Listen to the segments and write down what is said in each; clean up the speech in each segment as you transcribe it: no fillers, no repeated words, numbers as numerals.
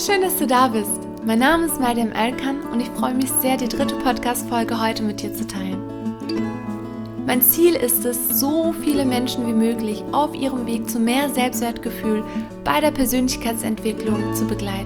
Schön, dass du da bist. Mein Name ist Mariam Erkan und ich freue mich sehr, die 3. Podcast-Folge heute mit dir zu teilen. Mein Ziel ist es, so viele Menschen wie möglich auf ihrem Weg zu mehr Selbstwertgefühl bei der Persönlichkeitsentwicklung zu begleiten.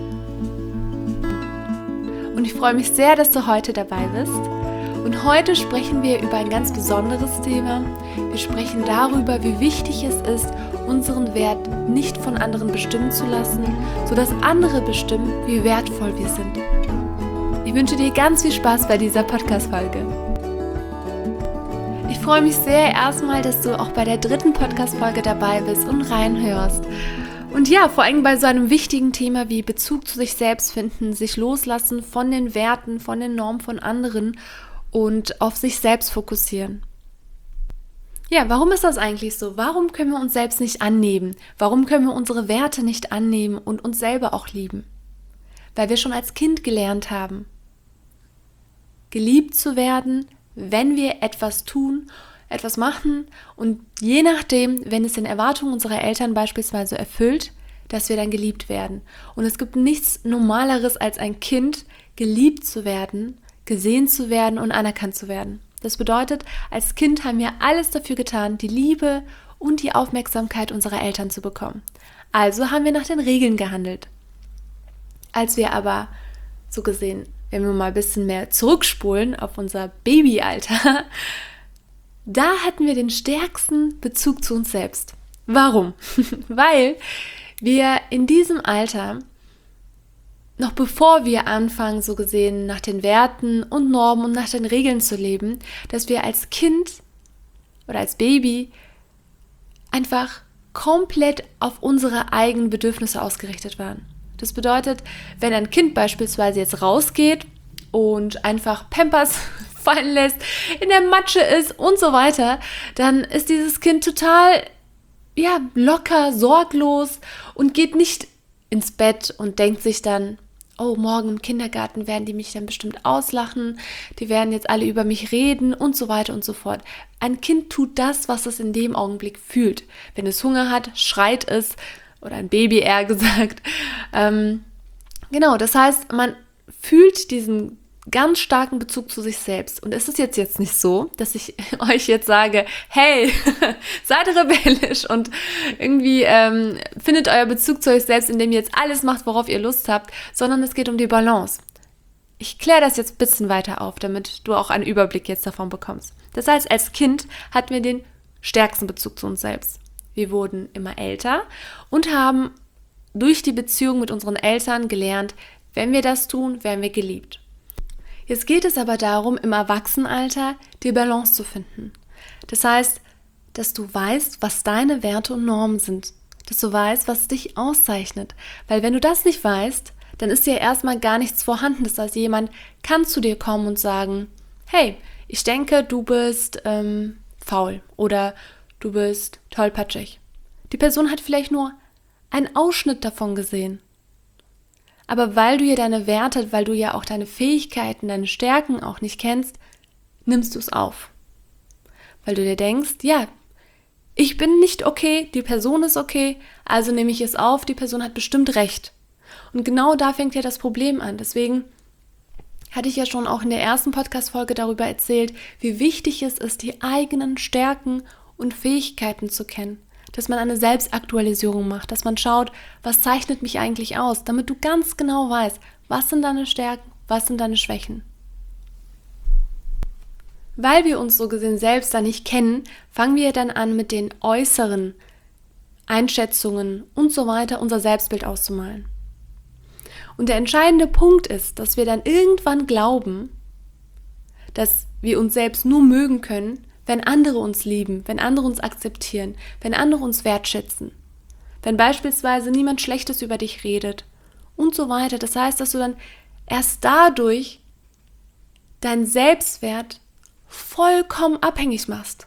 Und ich freue mich sehr, dass du heute dabei bist. Und heute sprechen wir über ein ganz besonderes Thema. Wir sprechen darüber, wie wichtig es ist, unseren Wert nicht von anderen bestimmen zu lassen, sodass andere bestimmen, wie wertvoll wir sind. Ich wünsche dir ganz viel Spaß bei dieser Podcast-Folge. Ich freue mich sehr erstmal, dass du auch bei der 3. Podcast-Folge dabei bist und reinhörst. Und ja, vor allem bei so einem wichtigen Thema wie Bezug zu sich selbst finden, sich loslassen von den Werten, von den Normen von anderen und auf sich selbst fokussieren. Ja, warum ist das eigentlich so? Warum können wir uns selbst nicht annehmen? Warum können wir unsere Werte nicht annehmen und uns selber auch lieben? Weil wir schon als Kind gelernt haben, geliebt zu werden, wenn wir etwas tun, etwas machen und je nachdem, wenn es den Erwartungen unserer Eltern beispielsweise erfüllt, dass wir dann geliebt werden. Und es gibt nichts Normaleres als ein Kind, geliebt zu werden, gesehen zu werden und anerkannt zu werden. Das bedeutet, als Kind haben wir alles dafür getan, die Liebe und die Aufmerksamkeit unserer Eltern zu bekommen. Also haben wir nach den Regeln gehandelt. Als wir aber, so gesehen, wenn wir mal ein bisschen mehr zurückspulen auf unser Babyalter, da hatten wir den stärksten Bezug zu uns selbst. Warum? Weil wir in diesem Alter, noch bevor wir anfangen, so gesehen, nach den Werten und Normen und nach den Regeln zu leben, dass wir als Kind oder als Baby einfach komplett auf unsere eigenen Bedürfnisse ausgerichtet waren. Das bedeutet, wenn ein Kind beispielsweise jetzt rausgeht und einfach Pampers fallen lässt, in der Matsche ist und so weiter, dann ist dieses Kind total locker, sorglos und geht nicht ins Bett und denkt sich dann, oh, morgen im Kindergarten werden die mich dann bestimmt auslachen, die werden jetzt alle über mich reden und so weiter und so fort. Ein Kind tut das, was es in dem Augenblick fühlt. Wenn es Hunger hat, schreit es, oder ein Baby eher gesagt. Genau, das heißt, man fühlt diesen ganz starken Bezug zu sich selbst. Und es ist jetzt nicht so, dass ich euch jetzt sage, hey, seid rebellisch und irgendwie findet euer Bezug zu euch selbst, indem ihr jetzt alles macht, worauf ihr Lust habt, sondern es geht um die Balance. Ich kläre das jetzt ein bisschen weiter auf, damit du auch einen Überblick jetzt davon bekommst. Das heißt, als Kind hatten wir den stärksten Bezug zu uns selbst. Wir wurden immer älter und haben durch die Beziehung mit unseren Eltern gelernt, wenn wir das tun, werden wir geliebt. Jetzt geht es aber darum, im Erwachsenenalter die Balance zu finden. Das heißt, dass du weißt, was deine Werte und Normen sind. Dass du weißt, was dich auszeichnet. Weil wenn du das nicht weißt, dann ist dir erstmal gar nichts vorhanden. Das heißt, jemand kann zu dir kommen und sagen, hey, ich denke, du bist faul oder du bist tollpatschig. Die Person hat vielleicht nur einen Ausschnitt davon gesehen. Aber weil du ja deine Werte, weil du ja auch deine Fähigkeiten, deine Stärken auch nicht kennst, nimmst du es auf. Weil du dir denkst, ja, ich bin nicht okay, die Person ist okay, also nehme ich es auf, die Person hat bestimmt recht. Und genau da fängt ja das Problem an. Deswegen hatte ich ja schon auch in der ersten Podcast-Folge darüber erzählt, wie wichtig es ist, die eigenen Stärken und Fähigkeiten zu kennen. Dass man eine Selbstaktualisierung macht, dass man schaut, was zeichnet mich eigentlich aus, damit du ganz genau weißt, was sind deine Stärken, was sind deine Schwächen. Weil wir uns so gesehen selbst da nicht kennen, fangen wir dann an, mit den äußeren Einschätzungen und so weiter unser Selbstbild auszumalen. Und der entscheidende Punkt ist, dass wir dann irgendwann glauben, dass wir uns selbst nur mögen können, wenn andere uns lieben, wenn andere uns akzeptieren, wenn andere uns wertschätzen, wenn beispielsweise niemand Schlechtes über dich redet und so weiter. Das heißt, dass du dann erst dadurch deinen Selbstwert vollkommen abhängig machst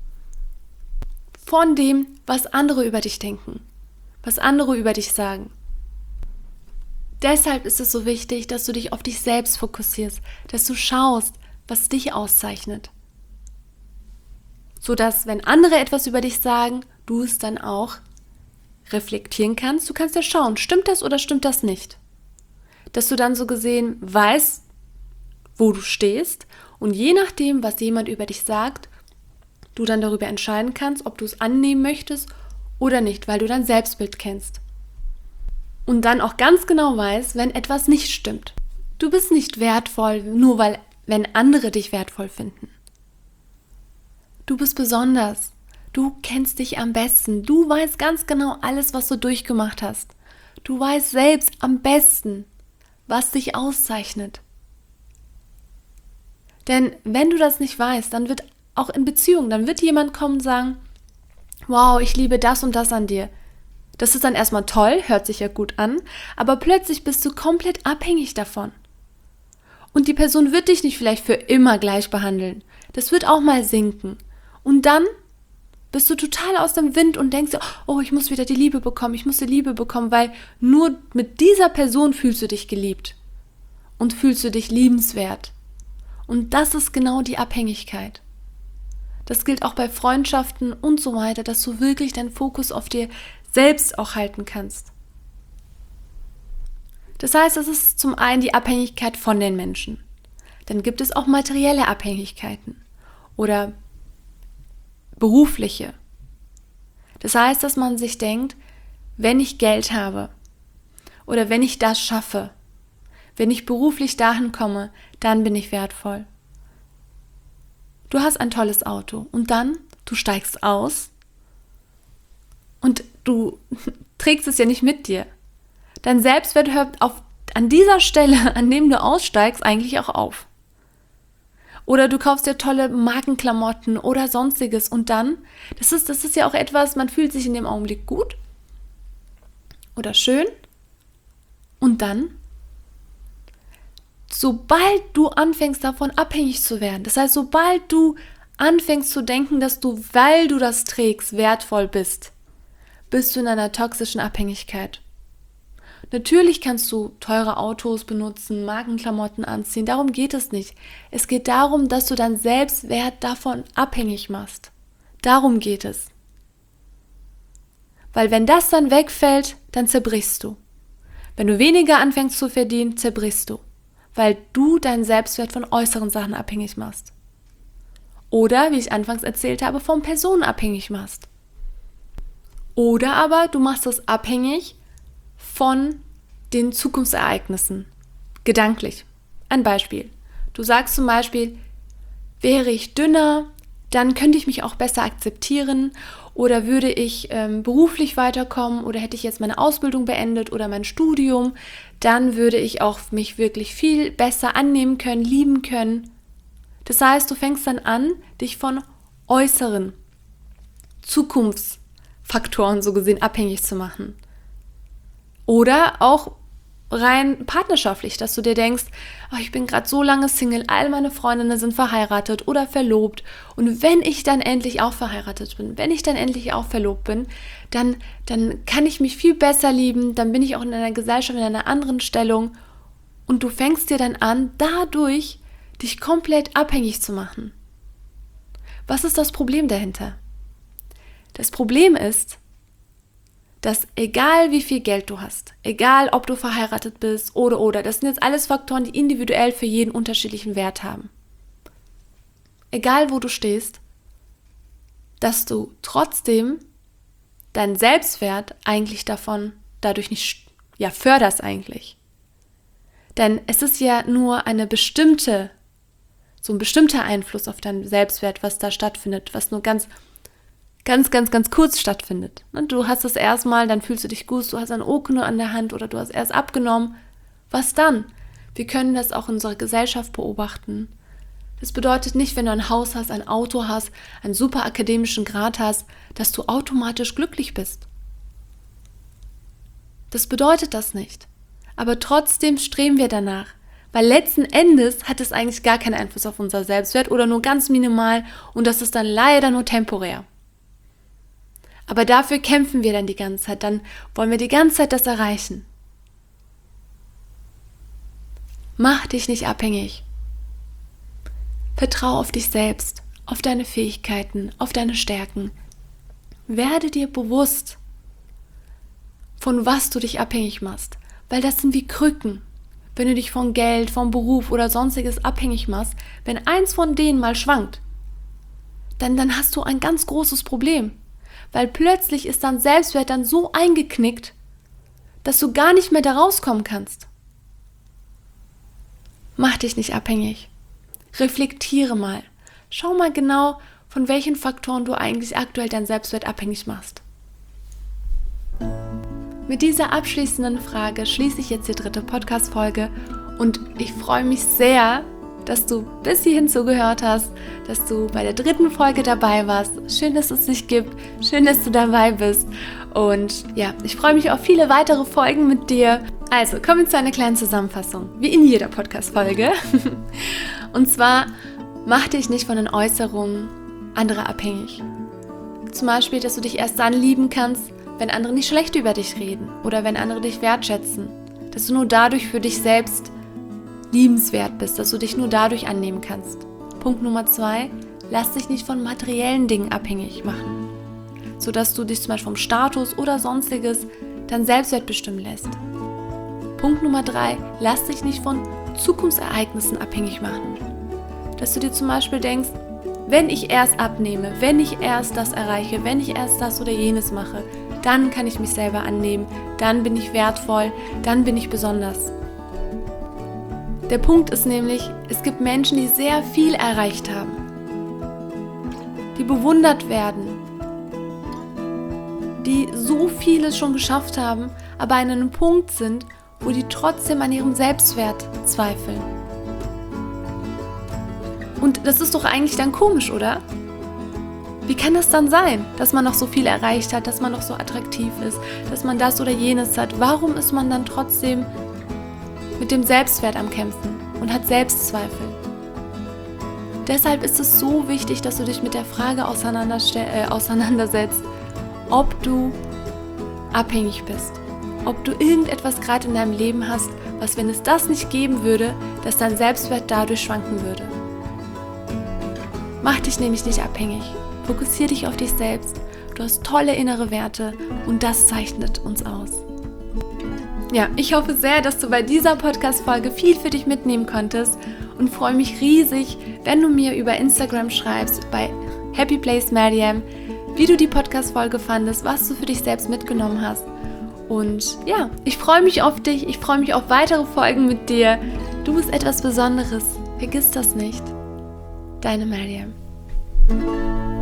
von dem, was andere über dich denken, was andere über dich sagen. Deshalb ist es so wichtig, dass du dich auf dich selbst fokussierst, dass du schaust, was dich auszeichnet. Sodass, wenn andere etwas über dich sagen, du es dann auch reflektieren kannst. Du kannst ja schauen, stimmt das oder stimmt das nicht? Dass du dann so gesehen weißt, wo du stehst und je nachdem, was jemand über dich sagt, du dann darüber entscheiden kannst, ob du es annehmen möchtest oder nicht, weil du dein Selbstbild kennst. Und dann auch ganz genau weißt, wenn etwas nicht stimmt. Du bist nicht wertvoll, nur wenn andere dich wertvoll finden. Du bist besonders. Du kennst dich am besten. Du weißt ganz genau alles, was du durchgemacht hast. Du weißt selbst am besten, was dich auszeichnet. Denn wenn du das nicht weißt, dann wird auch in Beziehungen, dann wird jemand kommen und sagen, wow, ich liebe das und das an dir. Das ist dann erstmal toll, hört sich ja gut an, aber plötzlich bist du komplett abhängig davon. Und die Person wird dich nicht vielleicht für immer gleich behandeln. Das wird auch mal sinken. Und dann bist du total aus dem Wind und denkst, oh, ich muss wieder die Liebe bekommen, ich muss die Liebe bekommen, weil nur mit dieser Person fühlst du dich geliebt und fühlst du dich liebenswert. Und das ist genau die Abhängigkeit. Das gilt auch bei Freundschaften und so weiter, dass du wirklich deinen Fokus auf dir selbst auch halten kannst. Das heißt, es ist zum einen die Abhängigkeit von den Menschen. Dann gibt es auch materielle Abhängigkeiten oder berufliche. Das heißt, dass man sich denkt, wenn ich Geld habe oder wenn ich das schaffe, wenn ich beruflich dahin komme, dann bin ich wertvoll. Du hast ein tolles Auto und dann, du steigst aus und du trägst es ja nicht mit dir. Dein Selbstwert hört an dieser Stelle, an dem du aussteigst, eigentlich auch auf. Oder du kaufst dir tolle Markenklamotten oder sonstiges und dann, das ist ja auch etwas, man fühlt sich in dem Augenblick gut oder schön und dann, sobald du anfängst davon abhängig zu werden, das heißt, sobald du anfängst zu denken, dass du, weil du das trägst, wertvoll bist, bist du in einer toxischen Abhängigkeit. Natürlich kannst du teure Autos benutzen, Markenklamotten anziehen, darum geht es nicht. Es geht darum, dass du deinen Selbstwert davon abhängig machst. Darum geht es. Weil wenn das dann wegfällt, dann zerbrichst du. Wenn du weniger anfängst zu verdienen, zerbrichst du. Weil du deinen Selbstwert von äußeren Sachen abhängig machst. Oder, wie ich anfangs erzählt habe, von Personen abhängig machst. Oder aber du machst es abhängig von den Zukunftsereignissen. Gedanklich. Ein Beispiel. Du sagst zum Beispiel, wäre ich dünner, dann könnte ich mich auch besser akzeptieren oder würde ich beruflich weiterkommen oder hätte ich jetzt meine Ausbildung beendet oder mein Studium, dann würde ich auch mich wirklich viel besser annehmen können, lieben können. Das heißt, du fängst dann an, dich von äußeren Zukunftsfaktoren so gesehen abhängig zu machen. Oder auch rein partnerschaftlich, dass du dir denkst, oh, ich bin gerade so lange Single, all meine Freundinnen sind verheiratet oder verlobt und wenn ich dann endlich auch verheiratet bin, wenn ich dann endlich auch verlobt bin, dann kann ich mich viel besser lieben, dann bin ich auch in einer Gesellschaft, in einer anderen Stellung und du fängst dir dann an, dadurch dich komplett abhängig zu machen. Was ist das Problem dahinter? Das Problem ist, dass egal wie viel Geld du hast, egal ob du verheiratet bist oder, das sind jetzt alles Faktoren, die individuell für jeden unterschiedlichen Wert haben. Egal wo du stehst, dass du trotzdem deinen Selbstwert eigentlich dadurch nicht förderst eigentlich. Denn es ist ja nur so ein bestimmter Einfluss auf deinen Selbstwert, was da stattfindet, was nur ganz kurz stattfindet. Du hast es erstmal, dann fühlst du dich gut, du hast ein Okno an der Hand oder du hast erst abgenommen. Was dann? Wir können das auch in unserer Gesellschaft beobachten. Das bedeutet nicht, wenn du ein Haus hast, ein Auto hast, einen super akademischen Grad hast, dass du automatisch glücklich bist. Das bedeutet das nicht. Aber trotzdem streben wir danach. Weil letzten Endes hat es eigentlich gar keinen Einfluss auf unser Selbstwert oder nur ganz minimal und das ist dann leider nur temporär. Aber dafür kämpfen wir dann die ganze Zeit, dann wollen wir die ganze Zeit das erreichen. Mach dich nicht abhängig. Vertrau auf dich selbst, auf deine Fähigkeiten, auf deine Stärken. Werde dir bewusst, von was du dich abhängig machst. Weil das sind wie Krücken. Wenn du dich von Geld, vom Beruf oder sonstiges abhängig machst, wenn eins von denen mal schwankt, dann hast du ein ganz großes Problem. Weil plötzlich ist dein Selbstwert dann so eingeknickt, dass du gar nicht mehr da rauskommen kannst. Mach dich nicht abhängig. Reflektiere mal. Schau mal genau, von welchen Faktoren du eigentlich aktuell deinen Selbstwert abhängig machst. Mit dieser abschließenden Frage schließe ich jetzt die 3. Podcast-Folge und ich freue mich sehr, dass du bis hierhin zugehört hast, dass du bei der 3. Folge dabei warst. Schön, dass es dich gibt, schön, dass du dabei bist und ja, ich freue mich auf viele weitere Folgen mit dir. Also, kommen wir zu einer kleinen Zusammenfassung, wie in jeder Podcast-Folge. Und zwar, mach dich nicht von den Äußerungen anderer abhängig. Zum Beispiel, dass du dich erst dann lieben kannst, wenn andere nicht schlecht über dich reden oder wenn andere dich wertschätzen. Dass du nur dadurch für dich selbst liebenswert bist, dass du dich nur dadurch annehmen kannst. Punkt Nummer 2, lass dich nicht von materiellen Dingen abhängig machen, sodass du dich zum Beispiel vom Status oder sonstiges dein Selbstwert bestimmen lässt. Punkt Nummer 3, lass dich nicht von Zukunftsereignissen abhängig machen. Dass du dir zum Beispiel denkst, wenn ich erst abnehme, wenn ich erst das erreiche, wenn ich erst das oder jenes mache, dann kann ich mich selber annehmen, dann bin ich wertvoll, dann bin ich besonders. Der Punkt ist nämlich, es gibt Menschen, die sehr viel erreicht haben, die bewundert werden, die so vieles schon geschafft haben, aber an einem Punkt sind, wo die trotzdem an ihrem Selbstwert zweifeln. Und das ist doch eigentlich dann komisch, oder? Wie kann das dann sein, dass man noch so viel erreicht hat, dass man noch so attraktiv ist, dass man das oder jenes hat? Warum ist man dann trotzdem mit dem Selbstwert am Kämpfen und hat Selbstzweifel? Deshalb ist es so wichtig, dass du dich mit der Frage auseinandersetzt, ob du abhängig bist. Ob du irgendetwas gerade in deinem Leben hast, was, wenn es das nicht geben würde, dass dein Selbstwert dadurch schwanken würde. Mach dich nämlich nicht abhängig. Fokussiere dich auf dich selbst. Du hast tolle innere Werte und das zeichnet uns aus. Ja, ich hoffe sehr, dass du bei dieser Podcast-Folge viel für dich mitnehmen konntest und freue mich riesig, wenn du mir über Instagram schreibst bei Happy Place Mariam, wie du die Podcast-Folge fandest, was du für dich selbst mitgenommen hast. Und ja, ich freue mich auf dich, ich freue mich auf weitere Folgen mit dir. Du bist etwas Besonderes, vergiss das nicht. Deine Mariam.